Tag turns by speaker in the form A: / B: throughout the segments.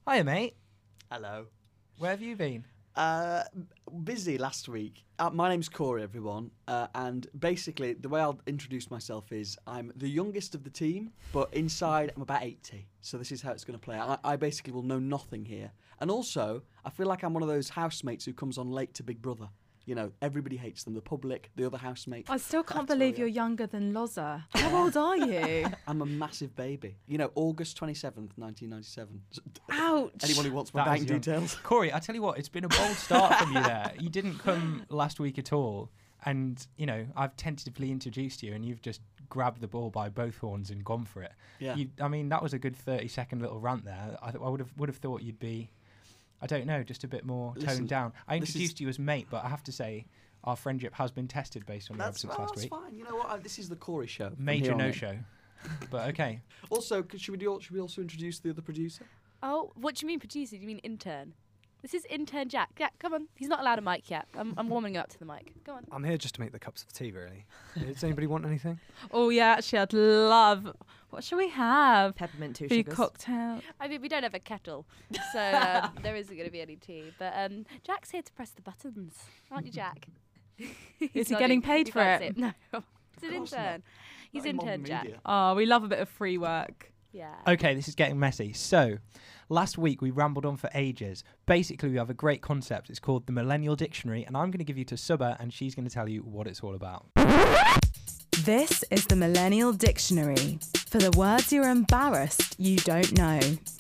A: Hiya, mate.
B: Hello.
A: Where have you been?
B: Busy last week. My name's Corey, everyone. And basically, the way I'll introduce myself is I'm the youngest of the team, but inside I'm about 80. So this is how it's going to play. I basically will know nothing here. And also, I feel like I'm one of those housemates who comes on late to Big Brother. You know, everybody hates them. The public, the other housemates.
C: I still can't believe you're younger than Loza. How old are you?
B: I'm a massive baby. You know, August 27th, 1997.
C: Ouch.
B: Anyone who wants my
A: That
B: bank
A: is young.
B: details.
A: Corey, I tell you what, it's been a bold start from you there. You didn't come last week at all. And, you know, I've tentatively introduced you and you've just grabbed the ball by both horns and gone for it.
B: Yeah.
A: I mean, that was a good 30-second little rant there. I would have thought you'd be, I don't know, just a bit more toned down. I introduced you as mate, but I have to say our friendship has been tested based on your absence last week.
B: That's fine. You know what? This is the Corey show. from
A: Major
B: here on in.
A: no-show. But okay.
B: Also, should we also introduce the other producer?
D: Oh, what do you mean producer? Do you mean intern? This is intern Jack. Jack, come on. He's not allowed a mic yet. I'm warming up to the mic. Go on.
E: I'm here just to make the cups of tea, really. Does anybody want anything?
C: Oh, yeah, actually, I'd love... What shall we have?
F: Peppermint, 2
C: For your
F: sugars.
C: cocktail.
D: I mean, we don't have a kettle, so there isn't going to be any tea. But Jack's here to press the buttons, aren't you, Jack?
C: Is he getting paid
D: You
C: for
D: can't
C: it?
D: see No. He's an
B: course not.
D: intern. He's
B: Not in modern
D: intern Jack.
B: media.
C: Oh, we love a bit of free work.
D: Yeah.
A: Okay, this is getting messy. So, last week we rambled on for ages. Basically, we have a great concept. It's called the Millennial Dictionary, and I'm going to give you to Subba, and she's going to tell you what it's all about.
C: This is the Millennial Dictionary. For the words you're embarrassed you don't know.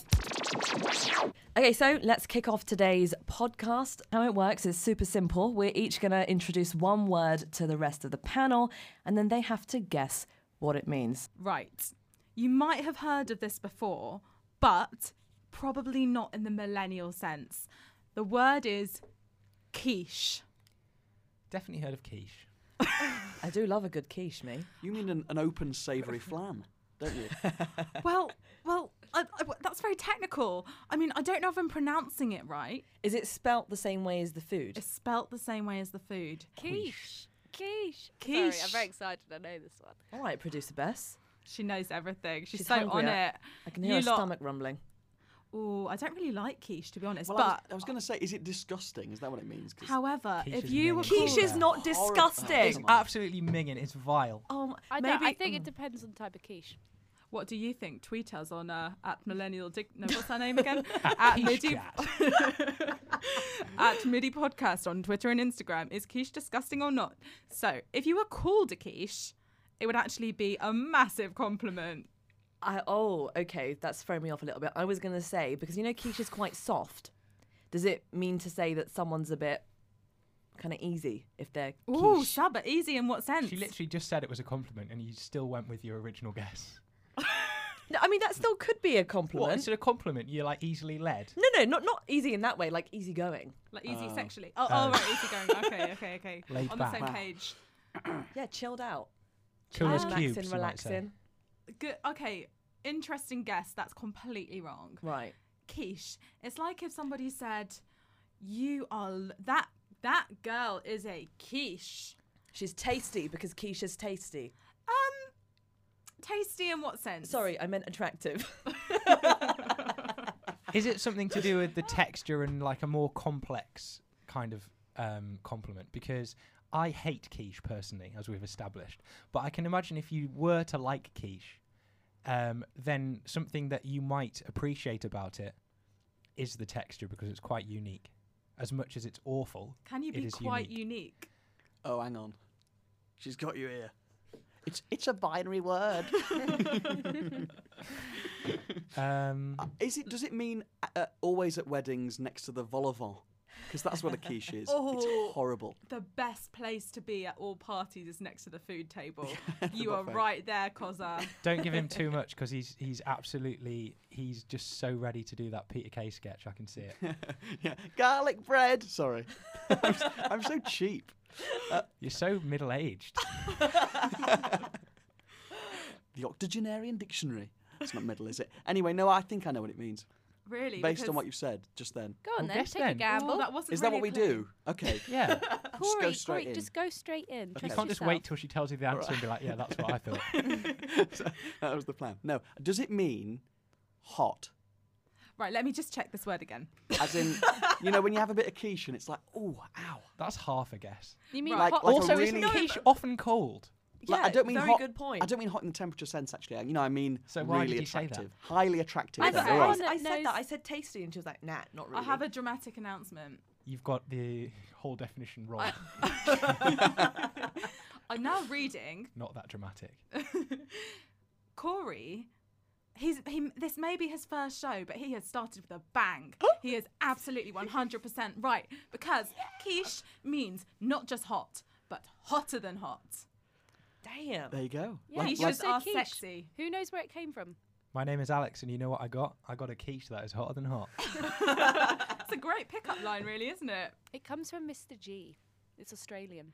F: Okay, so let's kick off today's podcast. How it works is super simple. We're each going to introduce one word to the rest of the panel, and then they have to guess what it means.
C: Right. You might have heard of this before, but probably not in the millennial sense. The word is quiche.
A: Definitely heard of quiche.
F: I do love a good quiche, me.
B: You mean an open savoury flan, don't you?
C: Well, that's very technical. I mean, I don't know if I'm pronouncing it right.
F: Is it spelt the same way as the food?
C: It's spelt the same way as the food.
D: Quiche. Quiche.
C: Quiche.
D: Sorry, I'm very excited. I know this one.
F: All right, producer Bess.
C: She knows everything. She's
F: She's
C: so
F: hungry,
C: on it.
F: I can hear her stomach rumbling.
C: Oh, I don't really like quiche, to be honest.
B: Well,
C: but
B: I was going to say, is it disgusting? Is that what it means? 'Cause
C: however,
A: Quiche
C: if
A: is
C: you were
A: minging.
F: Quiche
C: called
F: is
C: it-
F: not
B: Horrible.
A: It's
F: disgusting.
A: absolutely minging. It's vile.
D: I think it depends on the type of quiche.
C: What do you think? Tweet us on at Millennial No, what's her name again? At
A: Quiche
C: Midi
A: chat.
C: at Midi Podcast on Twitter and Instagram. Is quiche disgusting or not? So, if you were called a quiche, it would actually be a massive compliment.
F: Okay, that's thrown me off a little bit. I was going to say, because you know quiche is quite soft. Does it mean to say that someone's a bit kind of easy if they're
C: Ooh,
F: quiche?
C: Shabba, easy in what sense?
A: She literally just said it was a compliment, and you still went with your original guess.
F: No, I mean, that still could be a
A: What?
F: compliment.
A: Is it a compliment? You're like easily led.
F: No, not easy in that way, like easygoing.
C: Like easy
B: Oh.
C: sexually. Oh, right, easy going. Okay.
A: Laid
C: On
A: back.
C: the same
B: Wow.
C: page.
F: Yeah, chilled out.
A: Cool as
C: Relaxing,
A: cubes, you might say.
F: relaxing.
C: Good. Okay, interesting guess. That's completely wrong.
F: Right.
C: Quiche. It's like if somebody said, "You are that girl is a quiche."
F: She's tasty because quiche is tasty.
C: Tasty in what sense?
F: Sorry, I meant attractive.
A: Is it something to do with the texture and like a more complex kind of compliment? Because I hate quiche personally, as we've established. But I can imagine if you were to like quiche, then something that you might appreciate about it is the texture, because it's quite unique. As much as it's awful,
C: Can you
A: it
C: be
A: is
C: quite
A: unique.
C: unique?
B: Oh, hang on. She's got you here. It's a binary word. Does it mean always at weddings next to the vol au vent? Because that's what a quiche is.
C: Oh.
B: It's horrible.
C: The best place to be at all parties is next to the food table.
B: the
C: You are
B: buffet.
C: right there, Koza.
A: Don't give him too much, because he's just so ready to do that Peter Kay sketch. I can see it.
B: Yeah, garlic bread. Sorry, I'm so cheap.
A: You're so middle-aged.
B: The Octogenarian Dictionary. It's not middle, is it? Anyway, no, I think I know what it means.
C: Really?
B: Based on
C: Because-
B: what you've said just then.
D: Go on
A: Well,
D: then,
A: guess
D: take a
A: then.
D: gamble.
C: Oh, that wasn't
B: Is that
C: really
B: what we
C: a clue.
B: do? Okay.
A: Yeah.
D: Corey,
B: straight in.
D: just go straight in.
B: Okay.
A: You
D: Trust
A: can't just
D: yourself.
A: wait till she tells you the answer and be like, yeah, that's what I thought.
B: So, that was the plan. No, does it mean hot?
C: Right, let me just check this word again.
B: As in, when you have a bit of quiche and it's like, oh, ow.
A: That's half a guess.
D: You mean
C: Right.
D: hot?
B: Like a
A: Also,
B: really-
A: isn't quiche often cold?
B: Like,
F: Yeah,
B: I don't mean
F: very
B: hot.
F: good point.
B: I don't mean hot in the temperature sense, actually. I mean
A: So why
B: really
A: did you say that?
B: attractive. Highly attractive.
D: I
B: then.
D: thought-
B: All right.
D: Everyone
F: I
D: that
F: said
D: knows-
F: that. I said tasty, and she was like, nah, not really.
C: I have a dramatic announcement.
A: You've got the whole definition wrong.
C: I'm now reading
A: Not that dramatic.
C: Corey. This may be his first show, but he has started with a bang. He is absolutely 100% right, because quiche means not just hot, but hotter than hot.
F: Damn.
B: There you go.
D: Yeah,
C: Quiches
D: you should say
C: are
D: quiche.
C: sexy.
D: Who knows where it came from?
A: My name is Alex, and you know what I got? I got a quiche that is hotter than hot.
C: It's a great pickup line, really, isn't it?
D: It comes from Mr. G. It's Australian.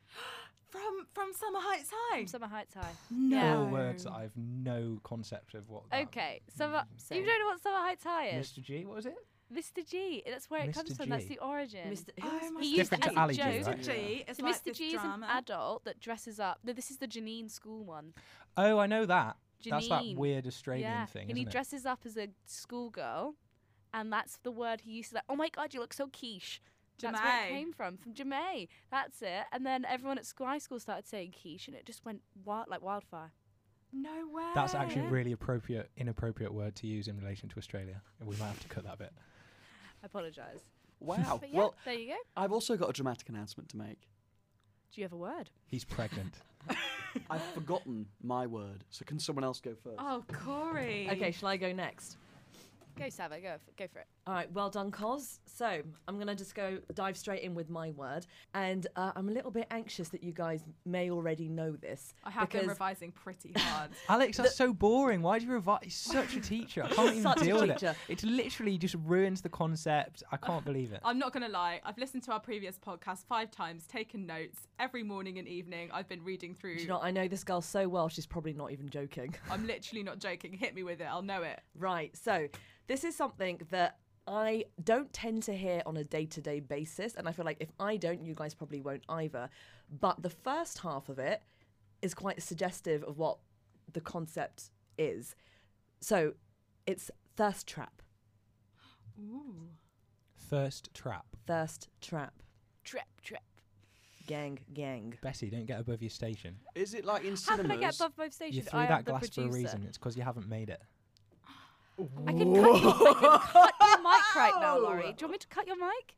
C: From Summer Heights High.
D: From Summer Heights High.
C: No.
A: All words that I have no concept of what.
D: Okay, Summer.
F: Same.
D: You don't know what Summer Heights High is?
A: Mr. G, what was it?
D: Mr. G. That's where it comes
A: Mr.
D: from. That's
A: G.
D: the origin.
F: Mr.
C: Oh
F: who's
C: my
D: He
C: God.
D: used
A: Different
D: it
A: to
D: as a
A: Ali G,
D: joke.
A: right?
C: Mr. G is
D: So
C: like
D: Mr.
C: this
D: G is an
C: drama.
D: adult that dresses up. No, this is the Janine school one.
A: Oh, I know that. That's that
D: Janine.
A: weird Australian
D: Yeah,
A: thing,
D: and
A: isn't
D: he
A: it?
D: dresses up as a schoolgirl, and that's the word he used to. Like, oh my God, you look so quiche. That's where it
C: Jamae.
D: came from Jamae. That's it. And then everyone at high school started saying quiche, and it just went like wildfire.
C: No way.
A: That's actually a really inappropriate word to use in relation to Australia. And we might have to cut that bit.
D: I apologise.
B: Wow.
D: But yeah,
B: Well,
D: there you go.
B: I've also got a dramatic announcement to make.
D: Do you have a word?
A: He's pregnant.
B: I've forgotten my word, so can someone else go first?
C: Oh, Corey.
F: Okay, shall I go next?
D: Go, Sava. Go for it.
F: All right, well done, Cos. So I'm going to just dive straight in with my word. And I'm a little bit anxious that you guys may already know this.
C: I have been
F: because
C: revising pretty hard.
A: Alex, that's so boring. Why do you revise? He's such a teacher. I can't even
F: Such a
A: deal with it.
F: teacher.
A: It literally just ruins the concept. I can't believe it.
C: I'm not going to lie. I've listened to our previous podcast 5 times, taken notes. Every morning and evening, I've been reading through.
F: Do you know, I know this girl so well, she's probably not even joking.
C: I'm literally not joking. Hit me with it. I'll know it.
F: Right, so this is something that I don't tend to hear on a day-to-day basis, and I feel like if I don't, you guys probably won't either. But the first half of it is quite suggestive of what the concept is. So it's thirst trap.
C: Ooh.
A: Thirst trap.
F: Thirst trap.
D: Trap.
F: Gang.
A: Bessie, don't get above your station.
B: Is it like in
D: How
B: cinemas?
D: can I get above both stations?
A: You threw
D: I am
A: that
D: the
A: glass for a
D: producer.
A: reason. It's because you haven't made it.
D: I can cut your mic right now, Laurie. Do you want me to cut your mic?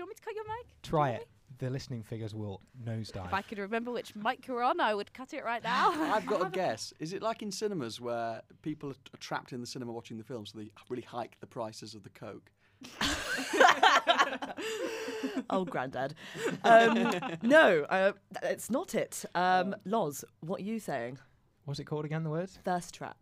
A: Try it. The listening figures will nosedive.
D: If I could remember which mic you're on, I would cut it right now.
B: I've got a guess. Is it like in cinemas where people are trapped in the cinema watching the film, so they really hike the prices of the Coke?
F: Oh, granddad. No, it's not it. Loz, what are you saying?
A: What's it called again, the word?
F: Thirst trap.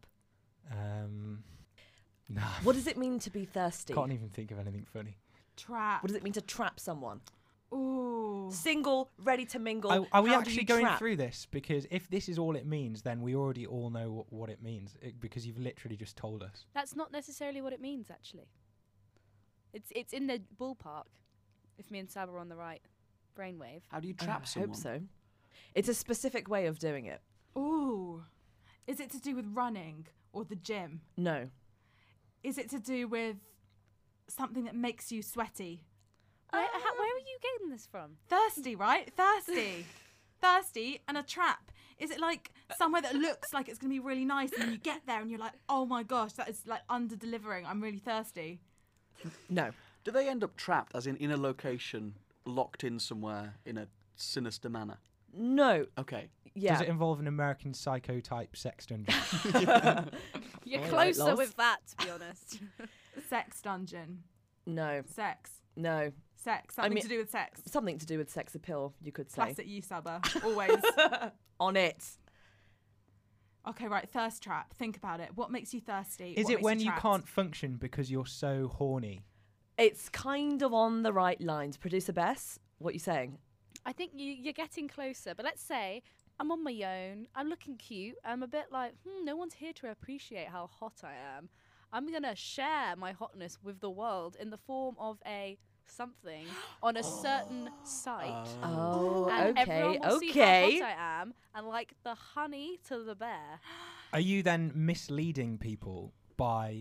A: Nah.
F: What does it mean to be thirsty?
A: Can't even think of anything funny.
C: Trap.
F: What does it mean to trap someone?
C: Ooh.
F: Single, ready to mingle.
A: Are we
F: How do
A: actually
F: you
A: going
F: trap?
A: through this? Because if this is all it means, then we already all know what it means. Because you've literally just told us.
D: That's not necessarily what it means, actually. It's in the ballpark. If me and Sab are on the right brainwave.
B: How do you
F: I
B: trap someone?
F: hope so. It's a specific way of doing it.
C: Ooh. Is it to do with running or the gym?
F: No.
C: Is it to do with something that makes you sweaty?
D: Where are you getting this from?
C: Thirsty, right? Thirsty. Thirsty and a trap. Is it like somewhere that looks like it's going to be really nice and you get there and you're like, oh my gosh, that is like under-delivering. I'm really thirsty.
F: No.
B: Do they end up trapped, as in a location, locked in somewhere in a sinister manner?
F: No.
B: Okay.
F: Yeah.
A: Does it involve an American Psycho type sex dungeon?
D: You're
F: All right,
D: closer
F: Loz.
D: with that, to be honest.
C: Sex dungeon.
F: No.
C: Sex.
F: No.
C: Sex. Something
F: mean-
C: to do with sex.
F: Something to do with sex appeal, you could say.
C: Classic you, Saba. Always.
F: On it.
C: Okay, right. Thirst trap. Think about it. What makes you thirsty?
A: Is
C: What
A: it
C: makes
A: when you
C: trapped?
A: can't function because you're so horny?
F: It's kind of on the right lines. Producer Bess, what are you saying?
D: I think you're getting closer. But let's say I'm on my own. I'm looking cute. I'm a bit like, no one's here to appreciate how hot I am. I'm going to share my hotness with the world in the form of a something on a certain site.
F: Oh,
D: And
F: okay,
D: everyone will see
F: okay.
D: how hot I am. And like the honey to the bear.
A: Are you then misleading people by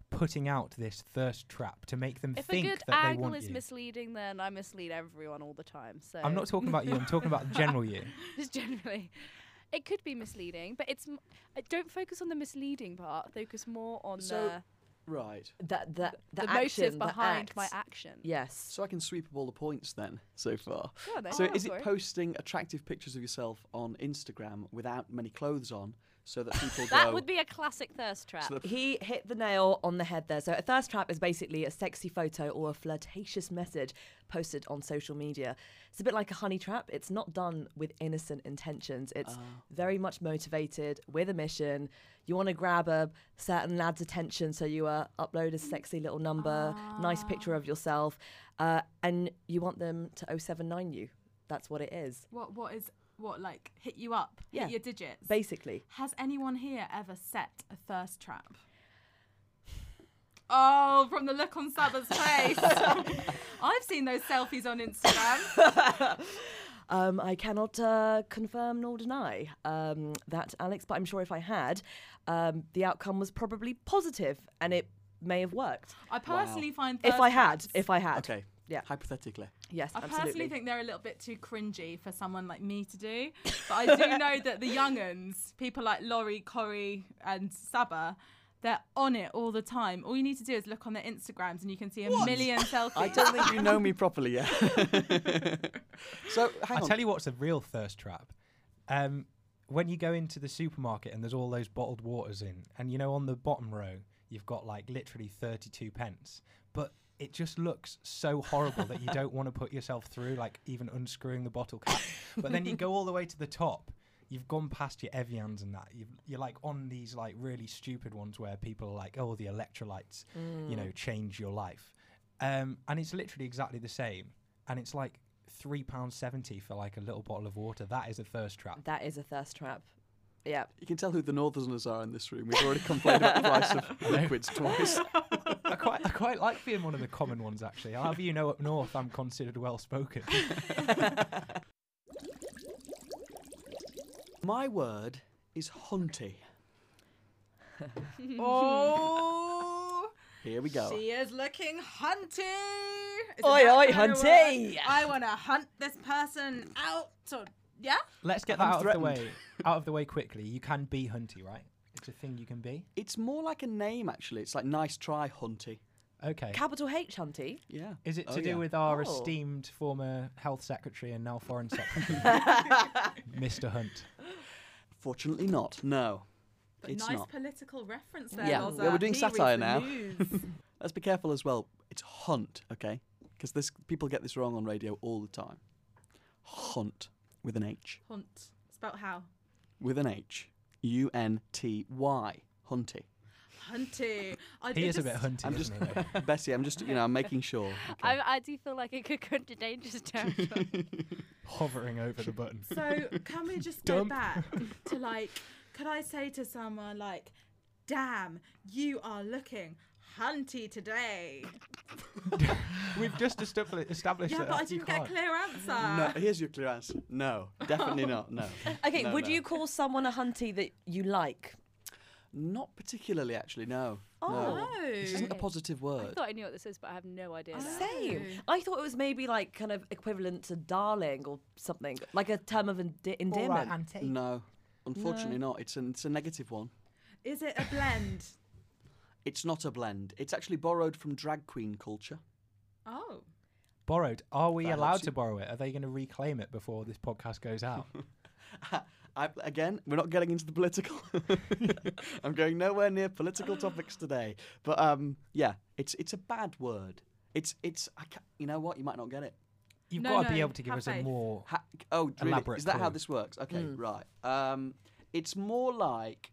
A: putting out this thirst trap to make them
D: If a
A: think
D: good
A: that they
D: angle
A: want
D: is
A: you.
D: misleading, then I mislead everyone all the time. So
A: I'm not talking about you. I'm talking about general you.
D: just generally, it could be misleading, but don't focus on the misleading part. Focus more on
B: So, Right.
F: The
D: the
F: action,
D: motive
F: the
D: behind my
F: act.
D: action.
F: Yes.
B: So I can sweep up all the points then so far.
D: Go on then.
B: So
D: Go
B: is
D: for
B: it posting attractive pictures of yourself on Instagram without many clothes on, so that people
D: That
B: go?
D: would be a classic thirst trap.
B: So that
F: He hit the nail on the head there. So a thirst trap is basically a sexy photo or a flirtatious message posted on social media. It's a bit like a honey trap. It's not done with innocent intentions. It's very much motivated with a mission. You want to grab a certain lad's attention, so you upload a sexy little number, nice picture of yourself, and you want them to 079 you. That's what it is,
C: What like hit you up?
F: Yeah.
C: Hit your digits?
F: basically.
C: Has anyone here ever set a thirst trap? Oh, from the look on Saba's face. I've seen those selfies on Instagram.
F: I cannot confirm nor deny that, Alex, but I'm sure if I had, the outcome was probably positive and it may have worked.
C: I personally find
F: If
C: thirst
F: I had,
C: traps-
F: if I had.
B: Okay.
F: Yeah.
B: Hypothetically.
F: Yes,
C: I
F: absolutely.
C: personally think they're a little bit too cringy for someone like me to do. But I do know that the young'uns, people like Laurie, Corey and Saba, they're on it all the time. All you need to do is look on their Instagrams and you can see a million selfies.
B: I don't think you know me properly yet. So hang
A: I'll
B: on.
A: tell you what's a real thirst trap. When you go into the supermarket and there's all those bottled waters in, and on the bottom row you've got like literally 32 pence, but it just looks so horrible that you don't want to put yourself through like even unscrewing the bottle cap. But then you go all the way to the top. You've gone past your Evians and that. You're like on these like really stupid ones where people are like, oh, the electrolytes, change your life. And it's literally exactly the same. And it's like £3.70 for like a little bottle of water. That is a thirst trap.
F: That is a thirst trap. Yeah.
B: You can tell who the Northerners are in this room. We've already complained about the price of liquids twice.
A: I quite like being one of the common ones, actually. I'll have you know up north I'm considered well-spoken.
B: My word is hunty.
C: Oh,
B: Here we go.
C: she is looking hunty. Is it
F: Oi,
C: that
F: oi,
C: kind of
F: hunty.
C: word? I want to hunt this person out. Yeah?
A: Let's get
B: I'm
A: that
B: threatened.
A: out of the way quickly. You can be hunty, right? It's a thing you can be.
B: It's more like a name, actually. It's like nice try, hunty.
A: Okay.
F: Capital H, Hunty.
B: Yeah.
A: Is it
B: Oh,
A: to do
B: yeah.
A: with our
F: Oh.
A: esteemed former health secretary and now foreign secretary, Mr. Hunt?
B: Fortunately not. No.
C: But
B: It's
C: nice
B: not.
C: political reference there,
B: Yeah.
C: Loza.
B: Yeah, we're doing
C: He
B: satire
C: reads the
B: now.
C: news.
B: Let's be careful as well. It's hunt, okay? Because people get this wrong on radio all the time. Hunt with an H.
C: Hunt. Spelt how?
B: With an H. Unty. Hunty.
C: Hunty.
A: He is a bit hunty,
B: I'm
A: isn't
B: just
A: he? though?
B: Bessie, I'm just, I'm making sure. Okay.
D: I do feel like it could go into dangerous territory.
A: Hovering over the button.
C: So can we just go
A: Dump.
C: back to like, could I say to someone like, damn, you are looking hunty today.
A: We've just established
C: Yeah,
A: that
C: but I
A: you
C: didn't get a
A: can't.
C: clear answer.
B: No, here's your clear answer. No, definitely not. No.
F: Okay,
B: No,
F: would
B: no.
F: you call someone a Hunty that you like?
B: Not particularly, actually. No.
F: Oh.
B: No. This isn't a
F: Okay.
B: positive
D: I
B: word.
D: thought I knew what this is, but I have no idea. now.
F: Same. I thought it was maybe like kind of equivalent to darling or something, like a term of endearment.
B: No, unfortunately not. It's a negative one.
C: Is it a blend?
B: It's not a blend. It's actually borrowed from drag queen culture.
C: Oh.
A: Borrowed. Are we
B: That
A: allowed
B: helps
A: to
B: you.
A: borrow it? Are they going to reclaim it before this podcast goes out?
B: Again, we're not getting into the political. I'm going nowhere near political topics today. But yeah, it's a bad word. You know what? You might not get it.
A: You've
C: No,
A: got to be
C: no,
A: able to give
C: have
A: us a
C: faith.
A: more.
B: Oh, really?
A: Elaborate
B: Is that how
A: clue.
B: this works? Okay,
F: Mm.
B: right. It's more like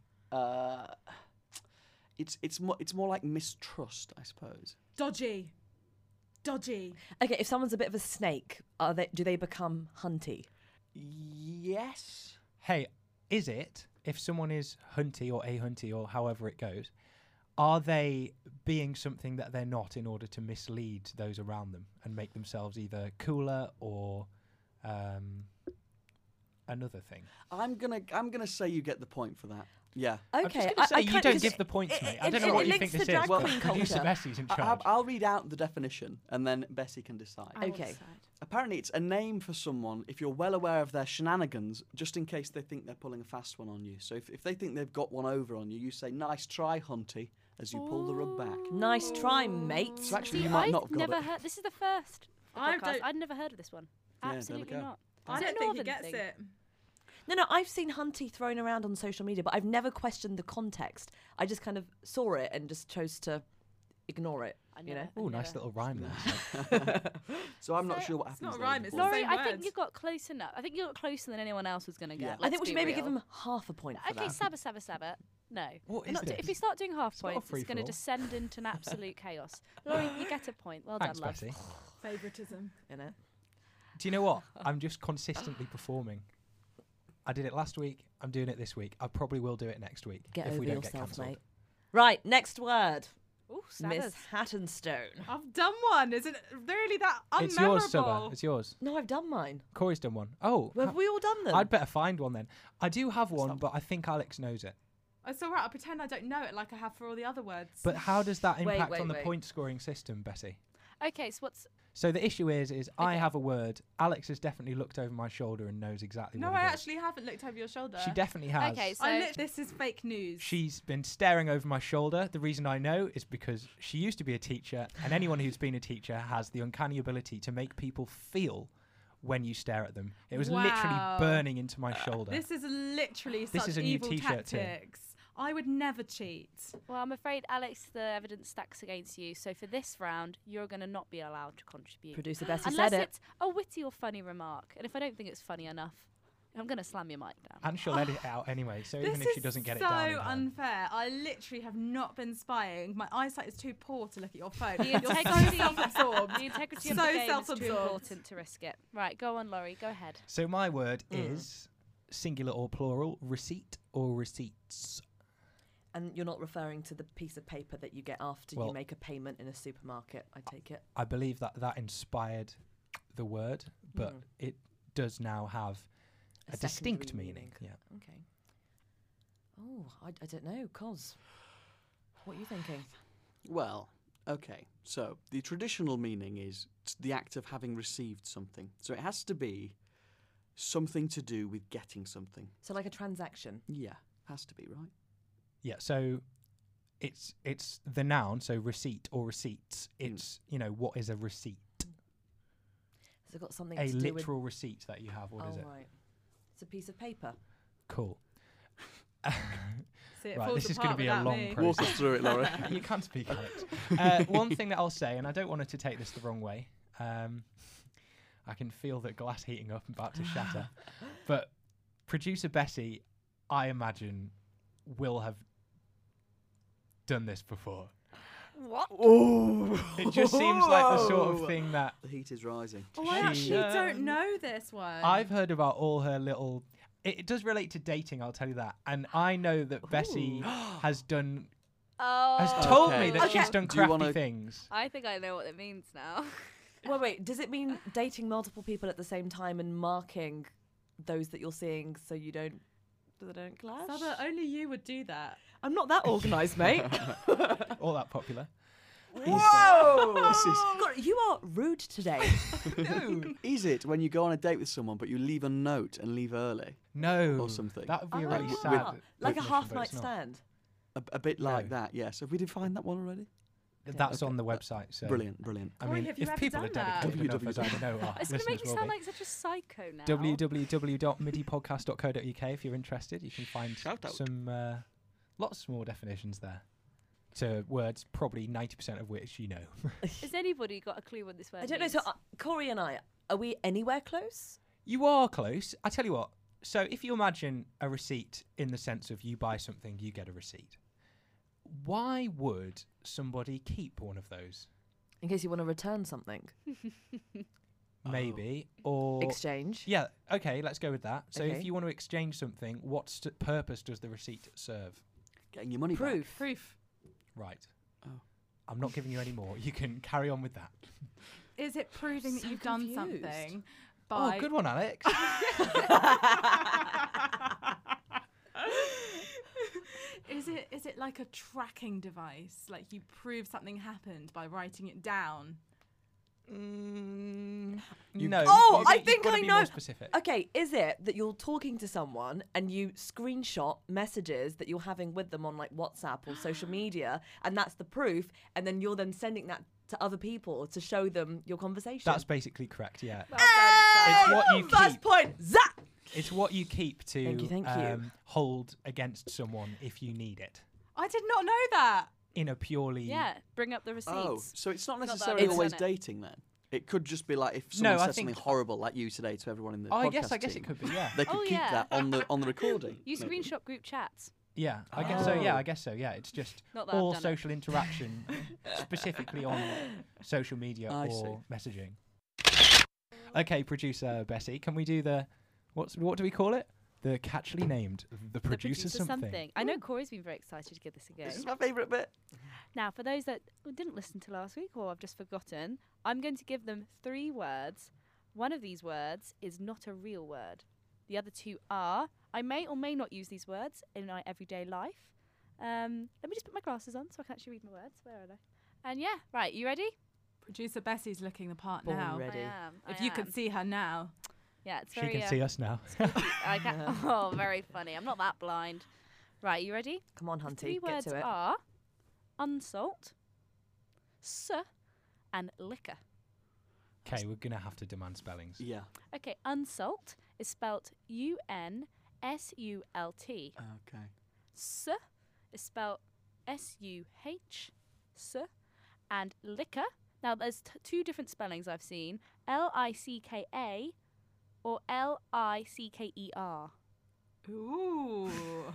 B: it's more like mistrust, I suppose.
C: Dodgy. Dodgy.
F: Okay, if someone's a bit of a snake, do they become Hunty?
B: Yes.
A: Hey, is it if someone is hunty or a hunty or however it goes? Are they being something that they're not in order to mislead those around them and make themselves either cooler or another thing.
B: I'm gonna say you get the point for that. Yeah.
A: I'm just
F: Okay,
A: gonna say you
F: can't-
A: don't
F: 'cause
A: give the point to me. I don't
F: it
A: know what you
F: links
A: think this
F: to
A: is.
F: drag
A: But
F: queen
A: producer
F: culture.
A: Bessie's in charge.
B: I'll read out the definition and then Bessie can decide.
C: I will
F: Okay.
C: decide.
B: Apparently, it's a name for someone if you're well aware of their shenanigans, just in case they think they're pulling a fast one on you. So if they think they've got one over on you, you say, "Nice try, Hunty," as you pull the rug back.
F: Nice try, mate.
B: So actually,
D: See,
B: you might
D: I've
B: not have got
D: never
B: it.
D: heard. This is the first
C: I
D: podcast.
C: don't-
D: I'd never heard of this one.
B: Yeah, there we
D: Absolutely
B: go.
D: not.
C: I
D: Is it
C: don't
D: a
C: think he
D: northern
C: gets
D: thing?
C: it.
F: No, I've seen Hunty thrown around on social media, but I've never questioned the context. I just kind of saw it and just chose to ignore it.
D: I
F: You
D: never-
F: know?
D: I
A: Oh, nice
D: never-
A: little rhyme there.
B: So I'm not
D: So
B: sure what
C: it's
B: happens.
C: not a
B: there
C: rhyme,
B: with
C: it's
B: the
C: the
B: point.
D: Laurie,
C: same
D: I think
C: words.
D: you got close enough. I think you got closer than anyone else was going to get.
B: Yeah.
F: I think
D: let's
F: we should
D: be
F: maybe give
D: real.
F: him half a point for
D: Okay,
F: that.
D: Sabba. No.
A: What
D: We're
A: is
D: not
A: this?
D: if you start doing half
A: It's not a
D: points, it's going to
A: free-for-all.
D: descend into an absolute chaos. Laurie, you get a point. Well
A: Thanks,
D: done, love.
A: Bessie.
C: Favoritism.
F: You know?
A: Do you know what? I'm just consistently performing. I did it last week. I'm doing it this week. I probably will do it next week
F: Get
A: if
F: over
A: we don't get
F: yourself,
A: cancelled.
F: mate. Right, next word.
D: Ooh,
F: Miss
D: Sabba's.
F: Hattonstone.
C: I've done one. Is it really that unmemorable?
A: It's yours, Subba. It's yours.
F: No, I've done mine.
A: Corey's done one. Oh,
F: Have we all done them?
A: I'd better find one then. I do have one,
B: not-
A: but I think Alex knows it.
C: It's all right. I'll pretend I don't know it like I have for all the other words.
A: But how does that
F: Wait,
A: impact
F: wait,
A: on the
F: wait.
A: point scoring system, Bessie?
D: Okay, so what's
A: So the issue is I
D: Okay.
A: have a word. Alex has definitely looked over my shoulder and knows exactly
C: no,
A: what
C: I
A: it is.
C: actually haven't looked over your shoulder.
A: She definitely has.
D: okay? So
C: This is fake news.
A: She's been staring over my shoulder. The reason I know is because she used to be a teacher, and anyone who's been a teacher has the uncanny ability to make people feel when you stare at them. It was literally
C: Wow.
A: burning into my shoulder.
C: This is literally
A: This
C: such
A: is a new
C: evil
A: t-shirt too.
C: tactics. I would never cheat.
D: well, I'm afraid Alex, the evidence stacks against you. So for this round, you're going to not be allowed to contribute.
F: Producer Bessie
D: Unless
F: said it.
D: it's a witty or funny remark. And if I don't think it's funny enough, I'm going to slam your mic down.
A: And she'll edit it out anyway, so
C: This
A: even if she
C: is
A: doesn't get it
C: so
A: down in time.
C: unfair. I literally have not been spying. My eyesight is too poor to look at your phone.
D: The
C: You're so
D: integrity,
C: self-absorbed.
D: the integrity of
C: So
D: the game is too
C: self-absorbed.
D: important to risk it. Right, go on, Laurie. Go ahead.
A: So my word is singular or plural, receipt or receipts.
F: And you're not referring to the piece of paper that you get after
A: Well-
F: you make a payment in a supermarket, I take it.
A: I believe that inspired the word, but
F: Mm.
A: it does now have a distinct
F: secondary
A: meaning. Yeah.
F: Okay. Oh, I don't know. Cos, what are you thinking?
B: Well, okay. So the traditional meaning is the act of having received something. So it has to be something to do with getting something.
F: So like a transaction.
B: Yeah, has to be, right?
A: Yeah, so it's the noun, so receipt or receipts. It's, what is a receipt?
F: Has it got something
A: A
F: to do
A: literal receipt that you have. What is
F: with...
A: it?
F: right. It's a piece of paper.
A: Cool.
C: See, it
A: Right,
C: falls
A: this is going to
C: apart
A: be a
C: without
A: long
C: me.
A: process.
B: Walk us through it, Laura.
A: You can speak, Alex. One thing that I'll say, and I don't want her to take this the wrong way, I can feel the glass heating up and about to shatter. But producer Bessie, I imagine, will have done this before.
F: What?
B: Oh!
A: It just seems like the sort of thing that
B: The heat is rising.
C: Oh, I
A: She-
C: actually don't know this one.
A: I've heard about all her little... It does relate to dating, I'll tell you that. And I know that Bessie has done...
D: Oh.
A: has told me
B: Okay.
A: that
F: Okay.
A: she's done
B: Do you
A: crafty
B: wanna-
A: things.
D: I think I know what it means now.
F: Well, wait. Does it mean dating multiple people at the same time and marking those that you're seeing so you don't clash?
C: Saba, only you would do that.
F: I'm not that organised, mate.
A: All that popular.
F: Whoa!
B: This is-
F: God, you are rude today.
B: No. Is it when you go on a date with someone but you leave a note and leave early?
A: No.
B: Or something.
A: That would be a
F: Oh,
A: really
F: with-
A: sad...
F: like a
A: definition,
F: half
A: but
F: night
A: it's not.
F: stand.
B: A bit like
A: No.
B: that, yes. Have we defined that one already?
A: That's
B: okay.
A: on the website. So
B: Brilliant, brilliant.
A: I
C: Corey,
A: mean,
C: have you
A: if
C: ever
A: people are
C: done that?
A: dedicated enough, as I know our
D: It's going to make
A: listeners
D: me sound
A: will
D: like such a psycho now.
A: be, www.midipodcast.co.uk if you're interested. You can find
B: Shout out.
A: some lots more definitions there to words, probably 90% of which you know.
D: Has anybody got a clue what this word
F: I don't know.
D: means?
F: So Corey and I, are we anywhere close?
A: You are close. I tell you what. So if you imagine a receipt in the sense of you buy something, you get a receipt. Why would somebody keep one of those?
F: In case you want to return something.
A: Maybe. Or
F: Exchange.
A: yeah, okay, let's go with that. So
F: Okay.
A: if you want to exchange something, what purpose does the receipt serve?
B: Getting your money back.
F: Proof.
C: Proof.
A: Right.
B: Oh.
A: I'm not giving you any more. You can carry on with that.
C: Is it proving that
F: So
C: you've done
F: confused.
C: something? by.
A: Oh, good one, Alex.
C: Is it like a tracking device? Like you prove something happened by writing it down?
A: No.
F: Oh, I
A: you've
F: think
A: gotta
F: I
A: be
F: know.
A: more specific.
F: Okay, is it that you're talking to someone and you screenshot messages that you're having with them on like WhatsApp or social media, and that's the proof, and then you're then sending that to other people to show them your conversation?
A: That's basically correct. Yeah.
D: Well done,
A: It's
D: Sam.
A: what you
F: First
A: keep.
F: point. Zap.
A: It's what you keep to
F: Thank you.
A: hold against someone if you need it
C: I did not know that.
A: in a purely.
D: Yeah, bring up the receipts.
B: Oh, so it's not
D: Not that I've
B: necessarily
D: ever
B: always
D: done it.
B: dating then. It could just be like if
A: No,
B: someone
A: I
B: says something
A: think-
B: horrible like you today to everyone in the
A: Oh,
B: podcast
A: I guess
B: team,
A: it could be. Yeah.
B: They could
D: Oh,
B: keep
D: yeah.
B: that on the recording.
D: You
B: maybe.
D: screenshot group chats.
A: Yeah, I guess so. Yeah,
F: Oh.
A: I guess so. Yeah, it's just
D: Not that I've
A: all
D: done it.
A: social interaction, specifically on social media
B: I
A: or messaging. Okay, producer Bessie, can we do the what do we call it? The catchily named the producer something.
D: I know Corey's been very excited to give this a go.
B: This is my favourite bit.
D: Now, for those that didn't listen to last week or I've just forgotten, I'm going to give them 3 words. One of these words is not a real word. The other 2 are. I may or may not use these words in my everyday life. Let me just put my glasses on so I can actually read my words. Where are they? And yeah, right, you ready?
C: Producer Bessie's looking the part
F: Born
C: now.
F: ready.
D: I am.
C: If
D: I
C: you could
D: am.
C: see her now.
D: Yeah, it's
A: She
D: very.
A: can see us now.
D: I can. Oh, very funny. I'm not that blind. Right, you ready?
F: Come on,
D: The
F: Hunty,
D: 3
F: get
D: words
F: to it.
D: are unsalt, and liquor.
A: Okay, we're gonna have to demand spellings.
B: Yeah.
D: Okay, unsalt is spelt UNSULT.
B: Okay.
D: S is spelt SUH. S. And liquor. Now, there's 2 different spellings I've seen: LICKA or LICKER.
C: Ooh.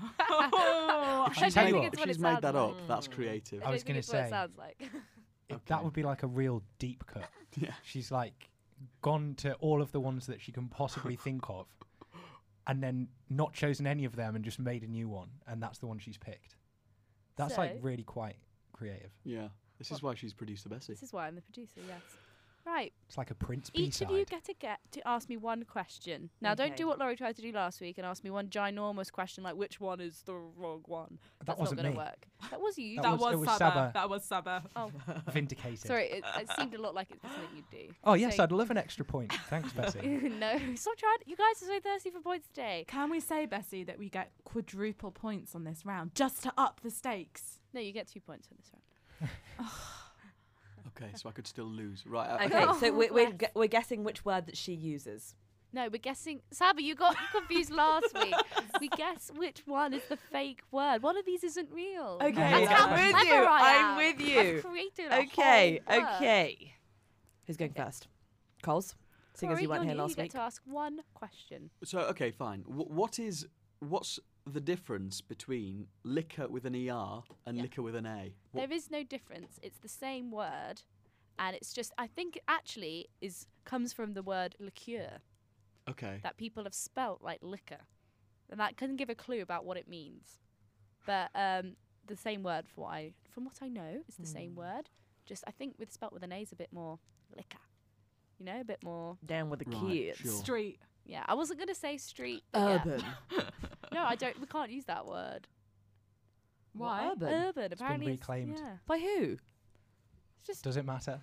A: If
D: I
A: she's
D: don't
A: made-
D: think
A: if
D: it's what
B: she's
D: it
B: made
D: sounds
B: that
D: like.
B: up, that's creative.
A: I was
D: don't think
A: gonna
D: it's what it
A: say.
D: sounds like.
A: That would be like a real deep cut.
B: Yeah.
A: She's like gone to all of the ones that she can possibly think of, and then not chosen any of them and just made a new one, and that's the one she's picked. That's like
D: So-
A: really quite creative.
B: Yeah. This is why she's producer Bessie.
D: This is why I'm the producer, yes. Right,
A: It's like a Prince
D: each
A: B-side.
D: of you get to ask me one question. Now, don't
F: Okay.
D: do what Laurie tried to do last week and ask me one ginormous question like which one is the wrong one.
A: That
D: That's
A: wasn't
D: not going
A: me.
D: to work. That was you.
A: That was- it was Saba.
C: That was Saba.
D: Oh,
A: Vindicated.
D: sorry. It seemed a lot like it's something you'd do.
A: Oh yes,
D: So-
A: I'd love an extra point. Thanks, Bessie.
D: No, stop trying. You guys are so thirsty for points today.
C: Can we say, Bessie, that we get quadruple points on this round just to up the stakes?
D: No, you get 2 points for this round.
B: Okay, so I could still lose. Right.
F: Okay,
C: Oh,
F: so
C: bless.
F: we're guessing which word that she uses.
D: No, we're guessing. Saba, you got confused last week. We guess which one is the fake word. One of these isn't real.
F: Okay,
A: That's
D: That's how
A: I'm with
D: clever
F: you,
D: I
F: I'm
D: am.
F: with you.
D: I've created a
F: Okay,
D: whole word.
F: okay. Who's going
D: Okay.
F: first? Coles, seeing as
D: Corey,
F: you weren't
D: you're
F: here
D: new,
F: last
D: you
F: week.
D: get to ask one question.
B: So okay, fine. What's the difference between liquor with an ER and
D: Yeah.
B: liquor with an A?
D: There is no difference. It's the same word, and it's just I think it actually comes from the word liqueur
B: Okay.
D: that people have spelt like liquor, and that can give a clue about what it means. But the same word from what I know, is the same word. Just I think spelt with an A is a bit more liquor. You know, a bit more.
F: Down with the
B: Right,
F: kids.
B: sure.
C: Street.
D: Yeah, I wasn't gonna say street. but yeah.
F: Urban.
D: No, I don't. We can't use that word.
C: Why?
F: Urban.
D: Urban.
A: been
D: Apparently,
A: reclaimed.
D: Yeah.
F: By who?
D: It's just
A: Does it matter?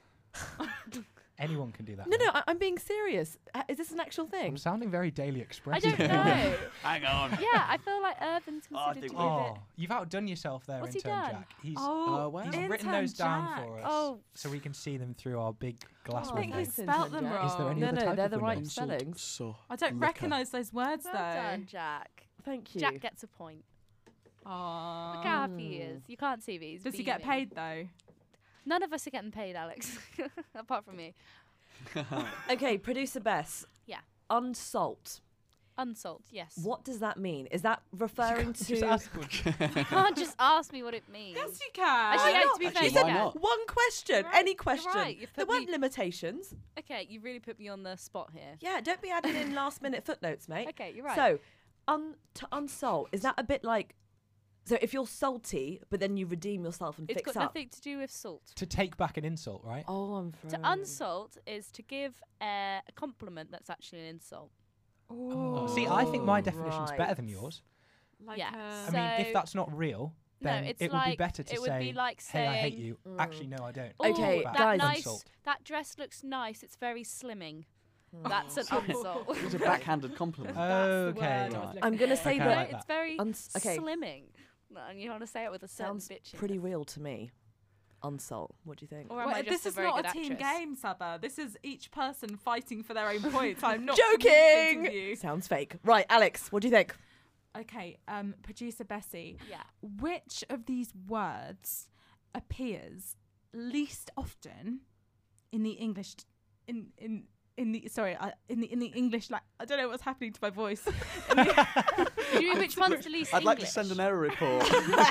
A: Anyone can do that.
F: No,
A: now.
F: no, I'm being serious. Is this an actual thing?
A: I'm sounding very Daily Express.
D: I don't
A: here.
D: know.
B: Hang on.
D: Yeah, I feel like urban's
B: Oh, I
D: considered
B: think
D: to be a
A: Oh,
D: bit.
A: you've outdone yourself there,
D: What's he
A: intern
D: done?
A: Jack. He's
C: Oh,
B: wow.
A: he's
B: Intern
A: written those down
C: Jack.
A: for us,
D: Oh.
A: so we can see them through our big glass
F: Oh,
C: I think
A: window.
C: he
F: thanks,
C: spelt them
F: Intern Jack.
C: wrong.
A: Is there any
F: No,
A: other
F: no,
A: type
F: they're
A: of
F: the right
A: window?
F: spellings.
B: So
C: I don't
B: liquor.
C: recognise those words
D: Well
C: though.
D: done, Jack.
F: Thank you.
D: Jack gets a point.
C: Aww.
D: Look how happy he is. You can't see me. He's
C: Does he get
D: beaming.
C: paid though?
D: None of us are getting paid, Alex. Apart from me.
F: Okay, producer Bess.
D: Yeah.
F: Unsalt.
D: Unsalt, yes.
F: What does that mean? Is that referring to?
A: Just ask one.
D: You can't just ask me what it means.
C: Yes, you can.
D: Actually,
F: Why
D: yeah,
F: not?
D: to be fair,
B: Actually,
D: you
B: why
D: can.
B: not?
F: One question,
D: You're right,
F: any
D: you're
F: question.
D: right, you've
F: There
D: put
F: weren't
D: me-
F: limitations.
D: Okay, you really put me on the spot here.
F: Yeah, don't be adding in last minute footnotes, mate.
D: Okay, you're right.
F: So, to unsalt, is that a bit like So if you're salty, but then you redeem yourself and
D: It's
F: fix
D: got
F: up.
D: nothing to do with salt.
A: To take back an insult, right?
F: Oh, I'm
D: To
F: frozen.
D: unsalt is to give a compliment that's actually an insult.
A: Oh, see, I think my
F: Oh,
A: definition's better than
F: right.
A: yours.
C: Like
D: Yeah.
A: I mean, if
D: So-
A: that's not real,
D: No,
A: then
D: it's
A: it would be
D: like-
A: better to
D: it would
A: say,
D: be like
A: hey, I hate
D: saying,
A: you. Actually, no, I don't.
D: "Ooh,
F: Okay,
A: Back
D: that
F: guys.
D: nice, that dress looks nice. It's very slimming."
F: Mm.
D: That's an insult.
B: It was a backhanded compliment.
C: That's the
A: Okay,
C: word I was
A: right.
C: looking
F: I'm gonna
C: for.
F: say
A: Okay, I
F: that
A: like
D: It's
A: that.
D: very
F: okay.
D: slimming. No, and you want to say it with a certain
F: Sounds
D: bitchiness.
F: pretty real to me. Unsalt. What do you think?
D: Or am
C: Well,
D: I just
C: this is
D: very
C: not
D: good
C: a team
D: actress?
C: game, Saba. This is each person fighting for their own points. I'm not
F: Joking!
C: communicating you.
F: Sounds fake. Right, Alex, what do you think?
C: Okay, producer Bessie,
D: Yeah.
C: which of these words appears least often in the English in the English I don't know what's happening to my voice.
D: Do you know which one's the least
B: I'd like to
D: English?
B: send an error report.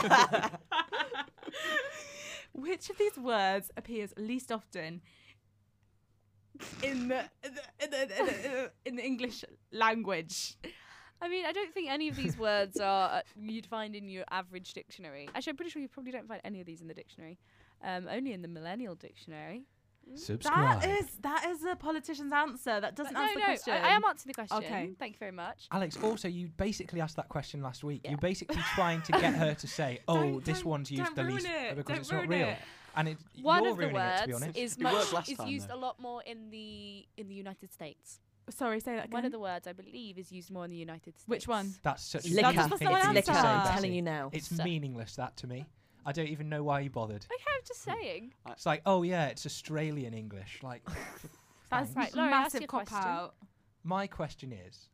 C: Which of these words appears least often in the English language?
D: I mean, I don't think any of these words are you'd find in your average dictionary. Actually, I'm pretty sure you probably don't find any of these in the dictionary. Only in the millennial dictionary.
A: Subscribe.
C: That is a politician's answer. That doesn't answer the question.
D: I am answering the question.
C: Okay.
D: Thank you very much.
A: Alex, also, you basically asked that question last week.
D: Yeah.
A: You're basically trying to get her to say, oh, this
C: Don't-
A: one's used
C: don't
A: the
C: ruin
A: least
C: it.
A: because
C: Don't
A: it's not
C: ruin
A: real.
C: it.
A: And
D: One
A: you're
D: of the
A: ruining it, to be
D: words
A: honest.
D: is
B: It worked
D: much
B: last
D: is
B: time,
D: used
B: though.
D: a lot more in the United States.
C: Sorry, say that again.
D: One of the words I believe is used more in the United States.
C: Which one?
A: That's such a
F: Liquor.
C: That's
A: stupid
C: not
A: thing
C: my
A: to
F: It's
C: answer.
A: say,
F: liquor. I'm
A: Bessie.
F: telling you now.
A: It's
D: So-
A: meaningless, that, to me. I don't even know why you bothered.
D: Okay, I'm just saying.
A: It's like, oh, yeah, it's Australian English. Like,
C: That's
A: thanks.
D: Right, Laurie, ask
C: massive
D: your
C: cop
D: question.
C: out.
A: My question is,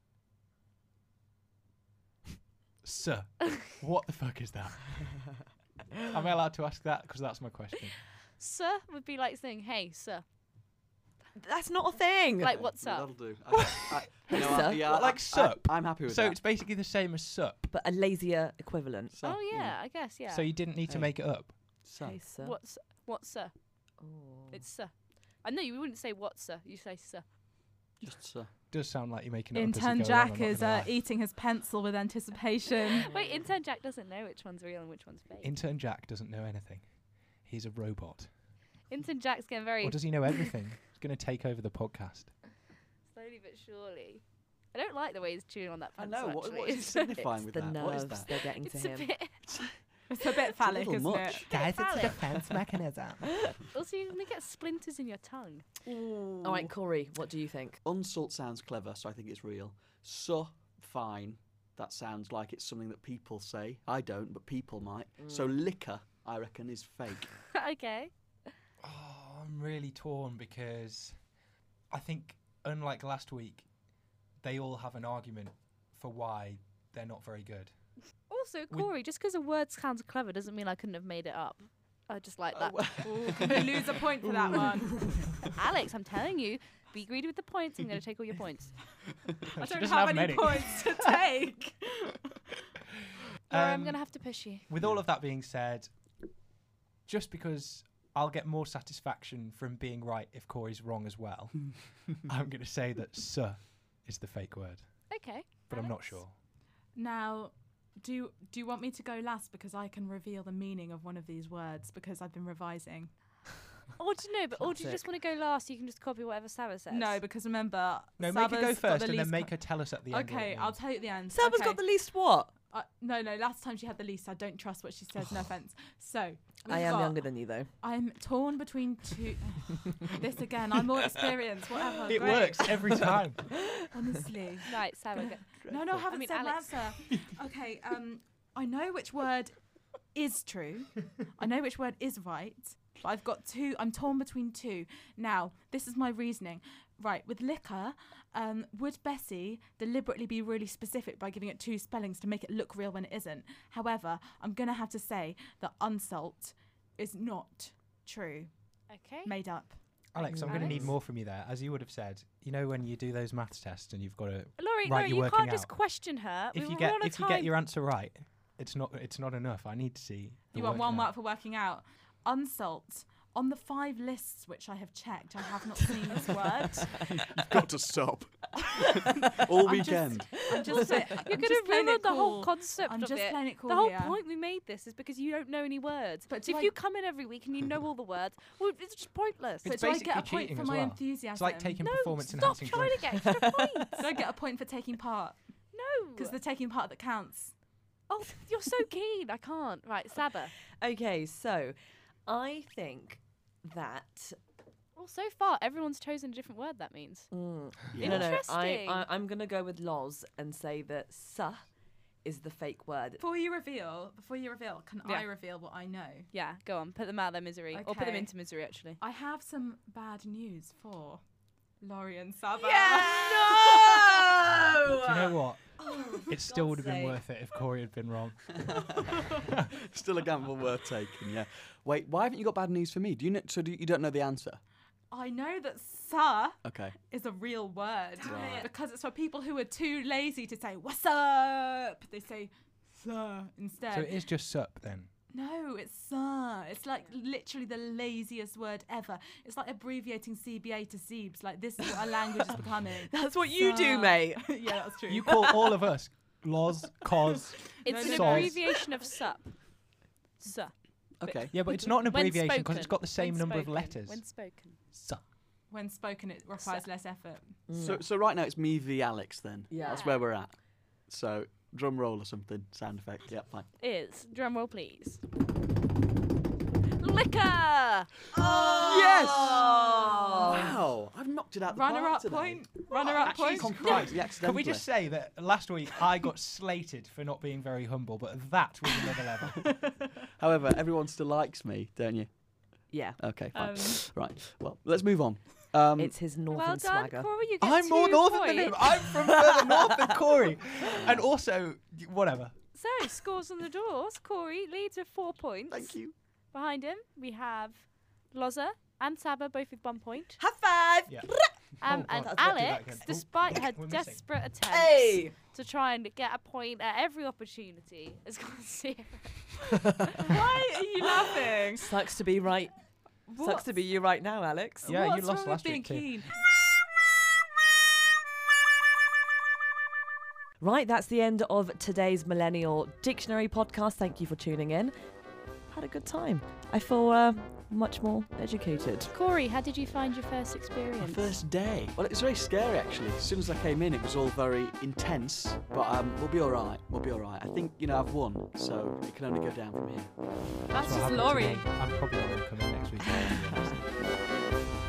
A: sir, what the fuck is that? Am I allowed to ask that? Because that's my question.
D: Sir would be like saying, "Hey, sir."
F: That's not a thing.
D: Like, what's
B: Yeah,
D: up?
B: that'll do.
F: Hey,
B: no,
F: sir.
B: yeah,
A: What, like sup?
B: I'm happy with
A: So
B: that.
A: it's basically the same as sup.
F: but a lazier equivalent.
B: So,
D: Oh yeah, I guess yeah.
A: So you didn't need to
B: Hey.
A: make it up.
B: So.
F: Hey, sir.
D: What's sir?
F: Oh.
D: It's sir. I know you wouldn't say what sir. You say sir.
B: Just so.
A: Does sound like you're making it up as
C: Intern
A: you go along,
C: Jack
A: I'm not
C: is
A: gonna lie.
C: eating his pencil with anticipation.
D: Wait, intern Jack doesn't know which one's real and which one's fake.
A: Intern Jack doesn't know anything. He's a robot.
D: Intern Jack's getting very
A: Or does he know everything? He's going to take over the podcast.
D: slowly but surely. I don't like the way he's chewing on that
B: I
D: pencil.
B: know. What
D: actually.
B: is he signifying
F: It's
B: with
F: the
B: that? What is
F: nerves
B: that?
F: they're getting
D: It's
F: to
D: a
F: him.
D: bit.
C: It's a bit phallic,
B: little
C: isn't
B: much.
C: it?
D: Guys, it's a
A: defense mechanism.
D: Also, you're gonna get splinters in your tongue.
F: All right, Corey, what do you think?
B: Unsalt sounds clever, so I think it's real. So, fine. That sounds like it's something that people say. I don't, but people might. So, liquor, I reckon, is fake.
D: Okay.
A: Oh, I'm really torn because I think, unlike last week, they all have an argument for why they're not very good.
D: Also, Corey, just because a word sounds clever doesn't mean I couldn't have made it up. I just like that.
C: Ooh, can you lose a point for that one?
D: Alex, I'm telling you, be greedy with the points. I'm going to take all your points.
C: I
A: She
C: don't
A: doesn't
C: have
A: have
C: any
A: many.
C: points to take.
D: Or I'm
A: Um,
D: going to have to push you.
A: With all of that being said, just because I'll get more satisfaction from being right if Corey's wrong as well, I'm going to say that "sir" is the fake word,
D: Okay.
A: but I'm not
D: Alex?
A: sure.
C: Now, do you want me to go last because I can reveal the meaning of one of these words because I've been revising?
D: Or do you know? But or do you
F: Classic.
D: just want to go last? You can just copy whatever Sarah says.
C: No, because remember,
A: No, make her go
C: Saba's got
A: first
C: the
A: and then
C: least
A: make her tell us at the end. what it
C: Okay, I'll
A: means.
C: tell you at the end.
F: Selma's
C: okay.
F: got the least what?
C: No, last time she had the least. I don't trust what she says, no offence. So,
F: I
C: we've
F: am
C: got-
F: younger than you, though.
C: I'm torn between two. This again, I'm more experienced, whatever.
A: It
C: great.
A: works every time.
C: Honestly.
D: Right, Sarah. Go.
C: No, I haven't
D: mean,
C: said an
D: Alex.
C: answer. Okay, I know which word is true. I know which word is right. But I've got two. I'm torn between two. Now, this is my reasoning. Right, with liquor, would Bessie deliberately be really specific by giving it two spellings to make it look real when it isn't? However, I'm going to have to say that unsalt is not true.
D: Okay.
C: Made up.
A: Alex, I'm going to need
D: Alex?
A: more from you there. As you would have said, you know when you do those maths tests and you've got to,
D: Laurie,
A: Right,
D: Laurie,
A: you're
D: you
A: working
D: can't just
A: out.
D: question her.
A: if you
D: We're on a
A: get
D: time.
A: your answer right, it's not enough. I need to see. the
C: You want
A: working
C: one
A: out.
C: mark for working out. Unsalt, on the 5 lists which I have checked, I have not seen this word.
B: You've got to stop. All
C: I'm just-
B: weekend.
C: I'm just saying,
D: You're
C: I'm
D: going
C: just
D: to
C: playing
D: ruin
C: it
D: the whole
C: cool.
D: concept
C: I'm
D: of
C: just
D: it.
C: playing it cool
D: The whole
C: here.
D: point we made this is because you don't know any words.
C: But
D: So
C: do
D: if
C: I-
D: you come in every week and you know all the words, well, it's just pointless.
C: But
A: It's
C: do I
A: basically
C: get a point
A: cheating
C: for
A: as
C: my
A: well.
C: enthusiasm?
A: It's like taking
D: No,
A: performance
D: stop
A: enhancing
D: trying
A: drugs.
D: to get extra points.
C: Do I get a point for taking part?
D: No.
C: Because the taking part that counts.
D: Oh, you're so keen. I can't. Right, Saba.
F: Okay, so I think that.
D: Well, so far, everyone's chosen a different word, that means.
B: Yeah.
F: No,
D: Interesting.
F: I'm going to go with Loz and say that "sa" is the fake word.
C: Before you reveal, can
D: Yeah.
C: I reveal what I know?
D: Yeah, go on. Put them out of their misery. Or put them
C: Okay.
D: into misery, actually.
C: I have some bad news for Laurie and Saba.
A: Do you know what? It still would have been
F: sake.
A: worth it if Corey had been wrong.
B: Still a gamble worth taking, yeah. Wait, why haven't you got bad news for me? Do you know? So you don't know the answer?
C: I know that "sa"
B: Okay.
C: is a real word
B: Right.
C: because it's for people who are too lazy to say "what's up." They say "sa" instead.
A: So it is just sup then.
C: No, it's "sa." It's like literally the laziest word ever. It's like abbreviating CBA to Zeebs. Like, this is what our language is becoming.
F: That's what you do,
C: Sa.
F: mate.
C: Yeah, that's true.
A: You call all of us Loz, Cos.
D: It's an
A: Soz.
D: abbreviation of sup. Sup.
B: Okay.
A: Yeah, but it's not an
D: When
A: abbreviation because it's
D: spoken.
A: got the same
D: When
A: number of
D: spoken.
A: letters.
D: When spoken.
A: Sup.
C: When spoken, it requires less effort.
B: So right now it's me v Alex then.
F: Yeah.
B: That's where we're at. So drum roll or something, sound effect. Yeah, fine.
D: Is, drum roll please. Liquor!
B: Yes! Wow, I've knocked it out the park
C: Runner-up
B: today.
C: point. Runner-up
A: Actually,
C: point.
B: Christ,
A: Can we
B: accidentally.
A: just say that last week I got slated for not being very humble, but that was another level.
B: However, everyone still likes me, don't you?
F: Yeah,
B: Okay, fine.
C: Um,
B: Right. Well, let's move on.
F: it's his northern
D: Well done,
F: swagger.
D: Corey. You get
A: I'm more
D: 2
A: northern
D: points.
A: than him. I'm from further north than Corey. And also, whatever.
D: So, scores on the doors. Corey leads with 4 points.
B: Thank you.
D: Behind him, we have Loza and Saba, both with 1 point.
F: High five!
A: Yeah.
D: And
A: God, let's do that
D: Alex,
A: again. Oh,
D: despite her
A: we're missing.
D: desperate attempts
F: Hey!
D: to try and get a point at every opportunity, has got 0.
C: Why are you laughing?
F: Sucks to be right. Sucks to be you right now, Alex.
A: Yeah, you
C: What's
A: lost
C: wrong
A: last
C: with being
A: week too.
C: keen?
F: Right, that's the end of today's Millennial Dictionary podcast. Thank you for tuning in. Had a good time. I feel much more educated.
D: Corey, how did you find your first
B: My
D: experience?
B: first day. Well, it was very scary actually. As soon as I came in, it was all very intense. But we'll be all right. We'll be all right. I think I've won, so it can only go down from here.
C: That's
A: what
C: just
A: happened to
C: Laurie.
A: me. I'm probably not going to come in next week. to be honest.